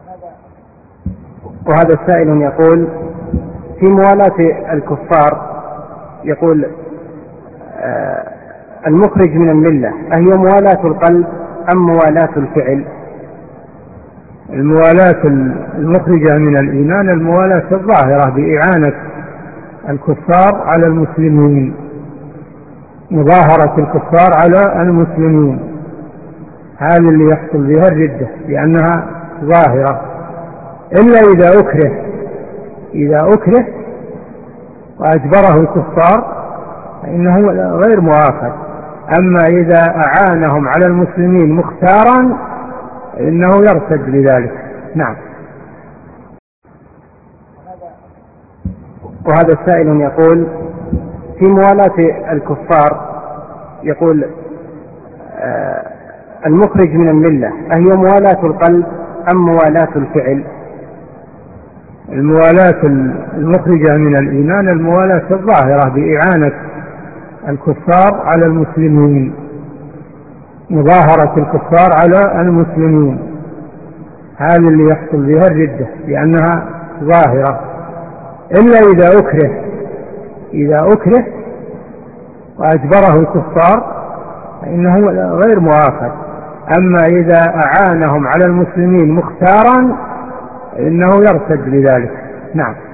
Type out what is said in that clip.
وهذا السائل يقول: في موالاة الكفار، يقول المخرج من الملة أهي موالاة القلب أم موالاة الفعل؟ الموالاة المخرجة من الإيمان الموالاة الظاهرة بإعانة الكفار على المسلمين، مظاهرة الكفار على المسلمين، هذا اللي يحصل بها الردة لأنها ظاهرة، إلا إذا أكره وأجبره الكفار فإنه غير مؤاخذ. أما إذا أعانهم على المسلمين مختارا فإنه يرتد بذلك. نعم. وهذا السائل يقول: في موالاة الكفار، يقول المخرج من الملة أهي موالاة القلب أم موالاة الفعل؟ الموالاة المخرجة من الإيمان الموالاة الظاهرة بإعانة الكفار على المسلمين، مظاهرة الكفار على المسلمين، هذا اللي يحصل بها الردة لأنها ظاهرة، إلا إذا أكره وأجبره الكفار فإنه غير مؤاخذ. أما إذا أعانهم على المسلمين مختارا فإنه يرتد بذلك. نعم.